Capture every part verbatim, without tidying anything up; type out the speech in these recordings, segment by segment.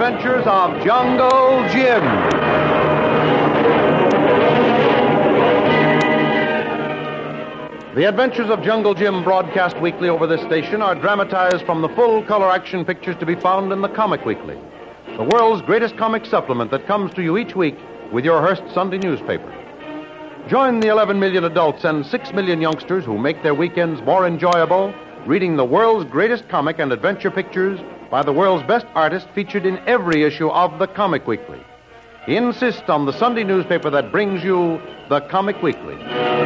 Adventures of Jungle Jim. The Adventures of Jungle Jim, broadcast weekly over this station, are dramatized from the full-color action pictures to be found in the Comic Weekly, the world's greatest comic supplement that comes to you each week with your Hearst Sunday newspaper. Join the eleven million adults and six million youngsters who make their weekends more enjoyable reading the world's greatest comic and adventure pictures by the world's best artist featured in every issue of the Comic Weekly. Insist on the Sunday newspaper that brings you the Comic Weekly.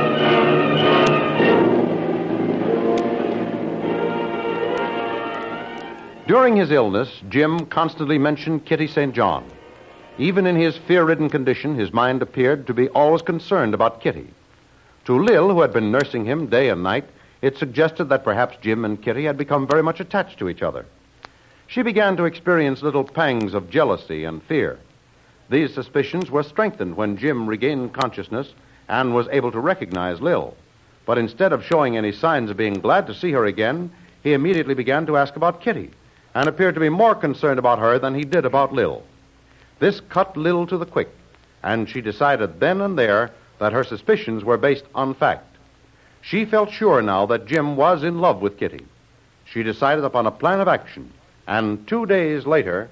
During his illness, Jim constantly mentioned Kitty Saint John. Even in his fear-ridden condition, his mind appeared to be always concerned about Kitty. To Lil, who had been nursing him day and night, it suggested that perhaps Jim and Kitty had become very much attached to each other. She began to experience little pangs of jealousy and fear. These suspicions were strengthened when Jim regained consciousness and was able to recognize Lil. But instead of showing any signs of being glad to see her again, he immediately began to ask about Kitty and appeared to be more concerned about her than he did about Lil. This cut Lil to the quick, and she decided then and there that her suspicions were based on fact. She felt sure now that Jim was in love with Kitty. She decided upon a plan of action, and two days later...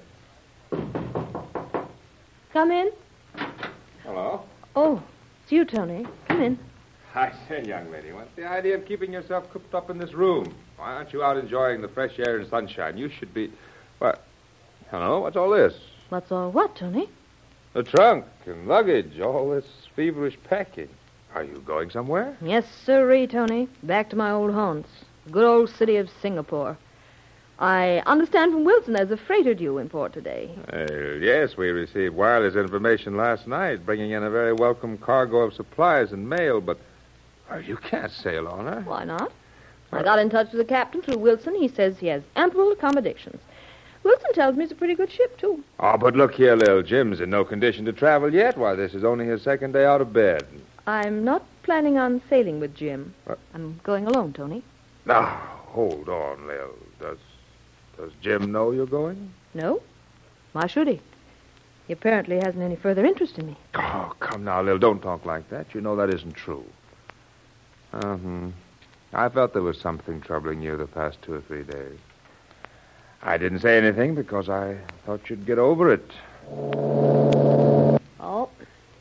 Come in. Hello. Oh, it's you, Tony. Come in. I say, young lady, what's the idea of keeping yourself cooped up in this room? Why aren't you out enjoying the fresh air and sunshine? You should be... What? Hello, what's all this? What's all what, Tony? The trunk and luggage, all this feverish packing. Are you going somewhere? Yes, sirree, Tony. Back to my old haunts. Good old city of Singapore. I understand from Wilson there's a freighter due in port today. Uh, yes, we received wireless information last night, bringing in a very welcome cargo of supplies and mail, but oh, you can't sail on her. Why not? I got in touch with the captain through Wilson. He says he has ample accommodations. Wilson tells me it's a pretty good ship, too. Oh, but look here, little Jim's in no condition to travel yet. Why, this is only his second day out of bed. I'm not planning on sailing with Jim. What? I'm going alone, Tony. Now, hold on, Lil. Does does Jim know you're going? No? Why should he? He apparently hasn't any further interest in me. Oh, come now, Lil. Don't talk like that. You know that isn't true. Uh-huh. I felt there was something troubling you the past two or three days. I didn't say anything because I thought you'd get over it. Oh.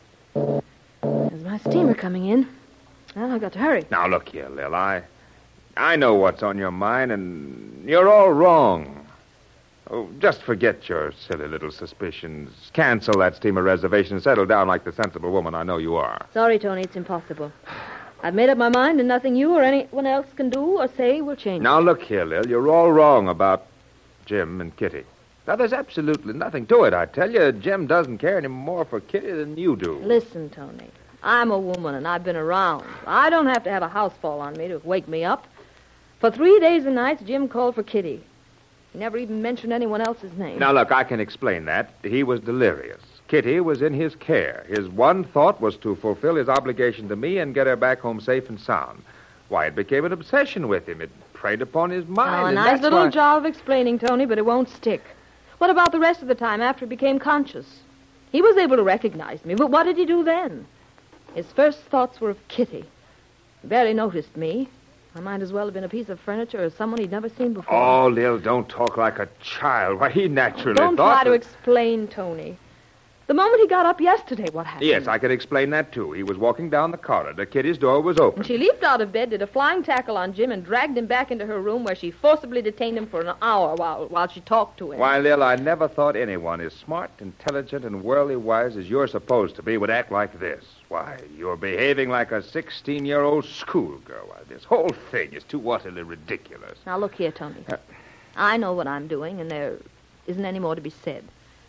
There's my steamer coming in. Well, I've got to hurry. Now, look here, Lil. I, I know what's on your mind, and you're all wrong. Oh, just forget your silly little suspicions. Cancel that steamer reservation and settle down like the sensible woman I know you are. Sorry, Tony. It's impossible. I've made up my mind, and nothing you or anyone else can do or say will change. Now, look here, Lil. You're all wrong about Jim and Kitty. Now, there's absolutely nothing to it, I tell you. Jim doesn't care any more for Kitty than you do. Listen, Tony. I'm a woman, and I've been around. I don't have to have a house fall on me to wake me up. For three days and nights, Jim called for Kitty. He never even mentioned anyone else's name. Now, look, I can explain that. He was delirious. Kitty was in his care. His one thought was to fulfill his obligation to me and get her back home safe and sound. Why, it became an obsession with him. It preyed upon his mind. Oh, a and nice that's little why... job of explaining, Tony, but it won't stick. What about the rest of the time after he became conscious? He was able to recognize me, but what did he do then? His first thoughts were of Kitty. He barely noticed me. I might as well have been a piece of furniture or someone he'd never seen before. Oh, Lil, don't talk like a child. Why, he naturally Don't thought... try to that... explain, Tony. The moment he got up yesterday, what happened? Yes, I could explain that, too. He was walking down the corridor. Kitty's door was open. And she leaped out of bed, did a flying tackle on Jim, and dragged him back into her room where she forcibly detained him for an hour while, while she talked to him. Why, Lil, I never thought anyone as smart, intelligent, and worldly wise as you're supposed to be would act like this. Why, you're behaving like a sixteen-year-old schoolgirl. Why, this whole thing is too utterly ridiculous. Now, look here, Tony. Uh, I know what I'm doing, and there isn't any more to be said.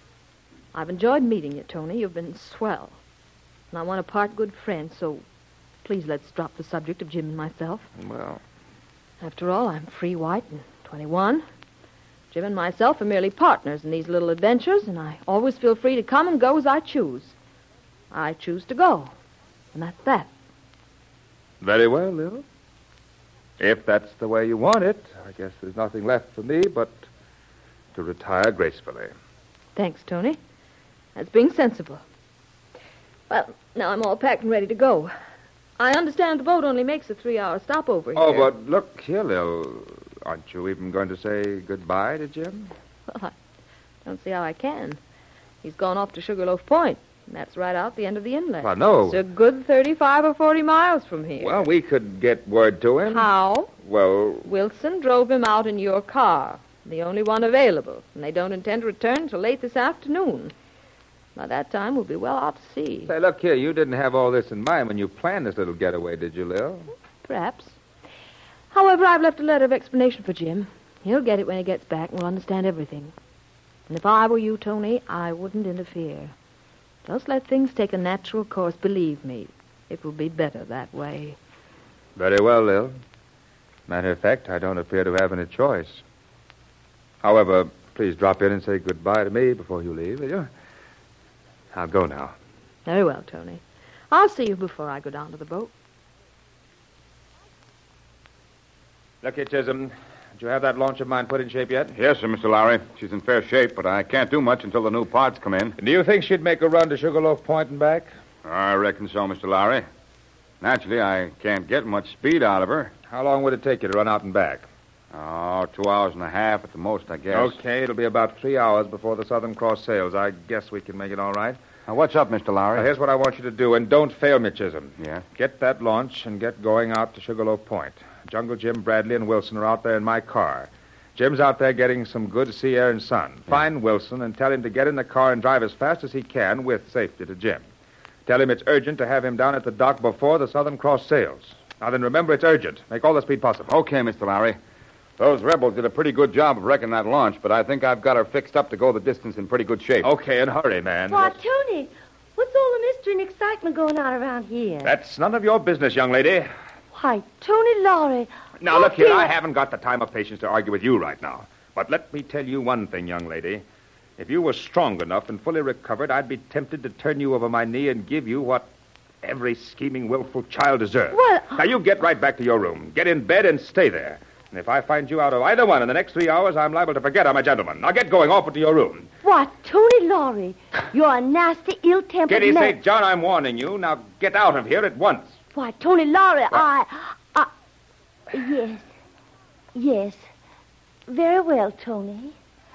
I've enjoyed meeting you, Tony. You've been swell. And I want to part good friends, so please let's drop the subject of Jim and myself. Well... After all, I'm free white and twenty-one. Jim and myself are merely partners in these little adventures, and I always feel free to come and go as I choose. I choose to go, and that's that. Very well, Lil. If that's the way you want it, I guess there's nothing left for me but to retire gracefully. Thanks, Tony. That's being sensible. Well, now I'm all packed and ready to go. I understand the boat only makes a three-hour stopover here. Oh, but look here, Lil. Aren't you even going to say goodbye to Jim? Well, I don't see how I can. He's gone off to Sugarloaf Point, and that's right out the end of the inlet. Well, no. It's a good thirty-five or forty miles from here. Well, we could get word to him. How? Well, Wilson drove him out in your car, the only one available, and they don't intend to return until late this afternoon. By that time, we'll be well out to sea. say, look here, you didn't have all this in mind when you planned this little getaway, did you, Lil? Perhaps. However, I've left a letter of explanation for Jim. He'll get it when he gets back, and we'll understand everything. And if I were you, Tony, I wouldn't interfere. Just let things take a natural course. Believe me, it will be better that way. Very well, Lil. Matter of fact, I don't appear to have any choice. However, please drop in and say goodbye to me before you leave, will you? I'll go now. Very well, Tony. I'll see you before I go down to the boat. Look here, Chisholm. Did you have that launch of mine put in shape yet? Yes, sir, Mister Lowry. She's in fair shape, but I can't do much until the new parts come in. Do you think she'd make a run to Sugarloaf Point and back? I reckon so, Mister Lowry. Naturally, I can't get much speed out of her. How long would it take you to run out and back? Oh, two hours and a half at the most, I guess. Okay, it'll be about three hours before the Southern Cross sails. I guess we can make it all right. Now, what's up, Mister Lowry? Now, here's what I want you to do, and don't fail me, Chisholm. Yeah? Get that launch and get going out to Sugarloaf Point. Jungle Jim, Bradley, and Wilson are out there in my car. Jim's out there getting some good sea air and sun. Yeah. Find Wilson and tell him to get in the car and drive as fast as he can with safety to Jim. Tell him it's urgent to have him down at the dock before the Southern Cross sails. Now then, remember, it's urgent. Make all the speed possible. Okay, Mister Lowry. Those rebels did a pretty good job of wrecking that launch, but I think I've got her fixed up to go the distance in pretty good shape. Okay, and hurry, man. Why, Tony, what's all the mystery and excitement going on around here? That's none of your business, young lady. Why, Tony Lowry. Now, oh, look here, dear. I haven't got the time or patience to argue with you right now. But let me tell you one thing, young lady. If you were strong enough and fully recovered, I'd be tempted to turn you over my knee and give you what every scheming, willful child deserves. Well, Now, you get right back to your room. Get in bed and stay there. And if I find you out of either one in the next three hours, I'm liable to forget I'm a gentleman. Now, get going. Off to your room. What, Tony Lowry? You're a nasty, ill-tempered Kitty man. Saint John, I'm warning you. Now, get out of here at once. Why, Tony Lowry, I... I... Yes. Yes. Very well, Tony.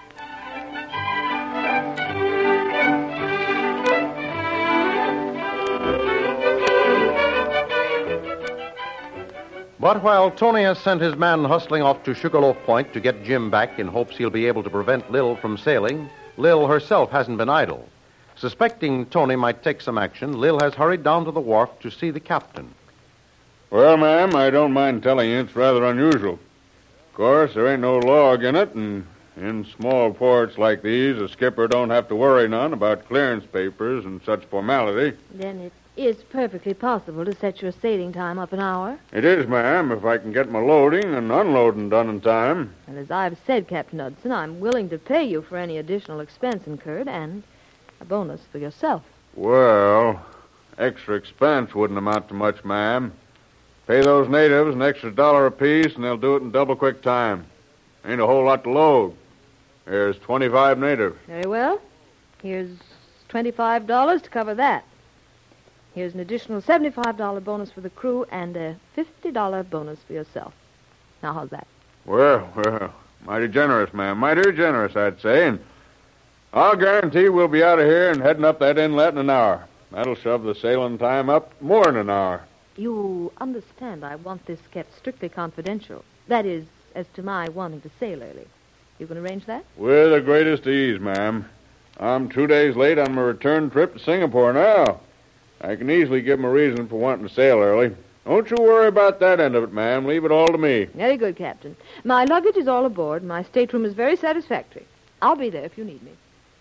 But while Tony has sent his man hustling off to Sugarloaf Point to get Jim back in hopes he'll be able to prevent Lil from sailing, Lil herself hasn't been idle. Suspecting Tony might take some action, Lil has hurried down to the wharf to see the captain. Well, ma'am, I don't mind telling you it's rather unusual. Of course, there ain't no log in it, and in small ports like these, a skipper don't have to worry none about clearance papers and such formality. Then it is perfectly possible to set your sailing time up an hour. It is, ma'am, if I can get my loading and unloading done in time. And as I've said, Captain Hudson, I'm willing to pay you for any additional expense incurred and a bonus for yourself. Well, extra expense wouldn't amount to much, ma'am. Pay those natives an extra dollar apiece, and they'll do it in double quick time. Ain't a whole lot to load. There's twenty-five natives. Very well. Here's twenty-five dollars to cover that. Here's an additional seventy-five dollars bonus for the crew and a fifty dollars bonus for yourself. Now, how's that? Well, well, mighty generous, ma'am. Mighty generous, I'd say. And I'll guarantee we'll be out of here and heading up that inlet in an hour. That'll shove the sailing time up more than an hour. You understand I want this kept strictly confidential. That is, as to my wanting to sail early. You can arrange that? With the greatest ease, ma'am. I'm two days late on my return trip to Singapore now. I can easily give 'em a reason for wanting to sail early. Don't you worry about that end of it, ma'am. Leave it all to me. Very good, Captain. My luggage is all aboard. My stateroom is very satisfactory. I'll be there if you need me.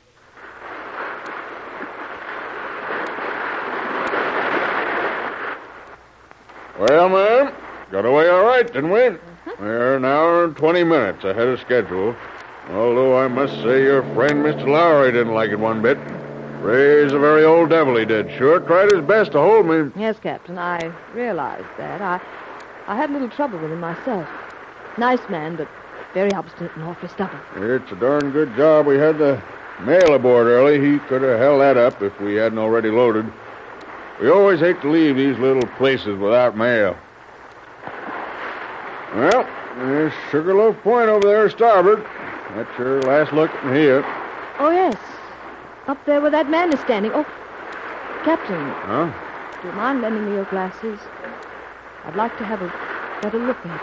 Well, ma'am, got away all right, didn't we? Uh-huh. We're an hour and twenty minutes ahead of schedule. Although I must say your friend, Mister Lowry, didn't like it one bit. Ray's a very old devil, he did. Sure tried his best to hold me. Yes, Captain, I realized that. I I had a little trouble with him myself. Nice man, but very obstinate and awfully stubborn. It's a darn good job we had the mail aboard early. He could have held that up if we hadn't already loaded. We always hate to leave these little places without mail. Well, there's Sugarloaf Point over there, starboard. That's your last look from here. Oh, yes. Up there where that man is standing. Oh, Captain. Huh? Do you mind lending me your glasses? I'd like to have a better look at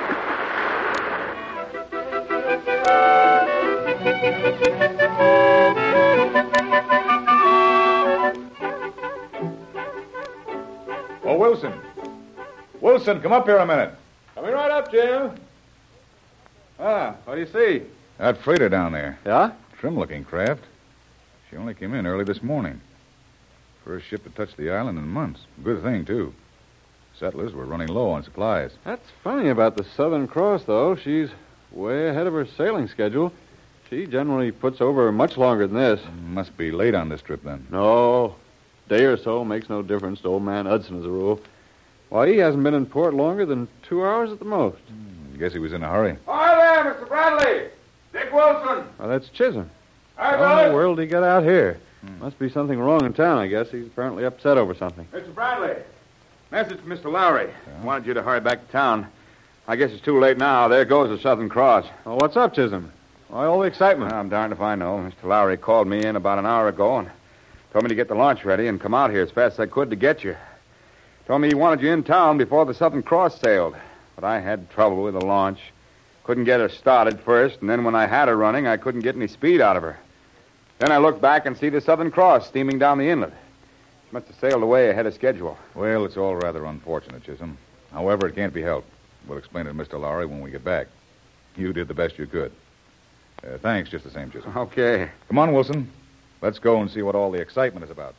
him. Oh, Wilson. Wilson, come up here a minute. Coming right up, Jim. Ah, what do you see? That freighter down there. Yeah? Trim-looking craft. She only came in early this morning. First ship to touch the island in months. Good thing, too. Settlers were running low on supplies. That's funny about the Southern Cross, though. She's way ahead of her sailing schedule. She generally puts over much longer than this. Must be late on this trip, then. No. Day or so makes no difference to old man Hudson, as a rule. Why, he hasn't been in port longer than two hours at the most. Hmm, guess he was in a hurry. Hi there, Mister Bradley. Dick Wilson. Oh, that's Chisholm. Hi, How Billy. in the world did he get out here? Must be something wrong in town, I guess. He's apparently upset over something. Mister Bradley. Message from Mister Lowry. Wanted you to hurry back to town. I guess it's too late now. There goes the Southern Cross. Oh, what's up, Chisholm? Why all the excitement? I'm darned if I know. Mister Lowry called me in about an hour ago and told me to get the launch ready and come out here as fast as I could to get you. Told me he wanted you in town before the Southern Cross sailed. But I had trouble with the launch. Couldn't get her started first, and then when I had her running, I couldn't get any speed out of her. Then I looked back and see the Southern Cross steaming down the inlet. She must have sailed away ahead of schedule. Well, it's all rather unfortunate, Chisholm. However, it can't be helped. We'll explain it to Mister Lowry when we get back. You did the best you could. Uh, thanks just the same, Chisholm. Okay. Come on, Wilson. Let's go and see what all the excitement is about.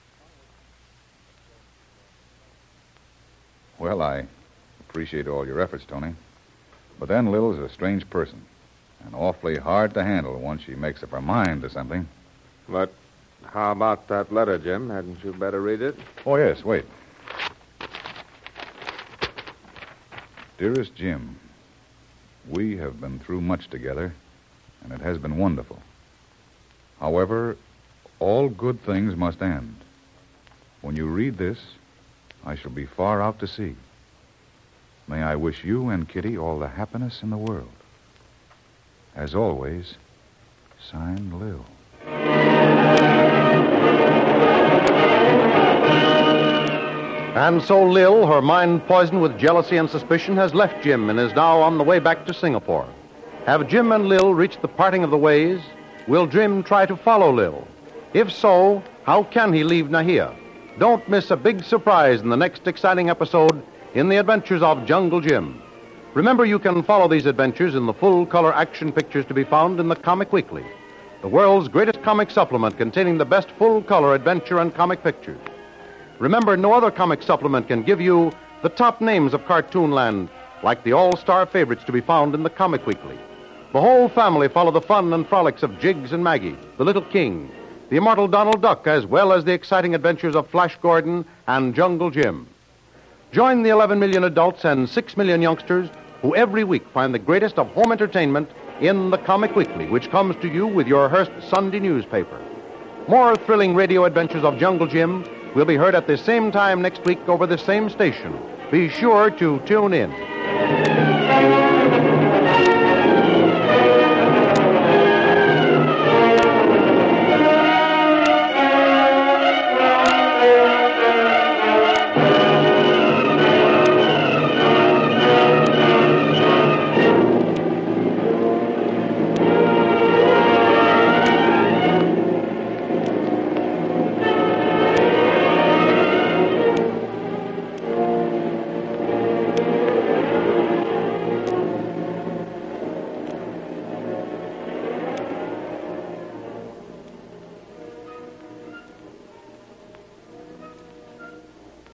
Well, I appreciate all your efforts, Tony. But then Lil's a strange person. And awfully hard to handle once she makes up her mind to something. But how about that letter, Jim? Hadn't you better read it? Oh, yes, wait. Dearest Jim, we have been through much together, and it has been wonderful. However, all good things must end. When you read this, I shall be far out to sea. May I wish you and Kitty all the happiness in the world. As always, signed, Lil. And so Lil, her mind poisoned with jealousy and suspicion, has left Jim and is now on the way back to Singapore. Have Jim and Lil reached the parting of the ways? Will Jim try to follow Lil? If so, how can he leave Nahia? Don't miss a big surprise in the next exciting episode in the adventures of Jungle Jim. Remember, you can follow these adventures in the full-color action pictures to be found in the Comic Weekly, the world's greatest comic supplement containing the best full-color adventure and comic pictures. Remember, no other comic supplement can give you the top names of Cartoonland, like the all-star favorites to be found in the Comic Weekly. The whole family follow the fun and frolics of Jiggs and Maggie, the Little King, the immortal Donald Duck, as well as the exciting adventures of Flash Gordon and Jungle Jim. Join the eleven million adults and six million youngsters who every week find the greatest of home entertainment in the Comic Weekly, which comes to you with your Hearst Sunday newspaper. More thrilling radio adventures of Jungle Jim will be heard at the same time next week over the same station. Be sure to tune in.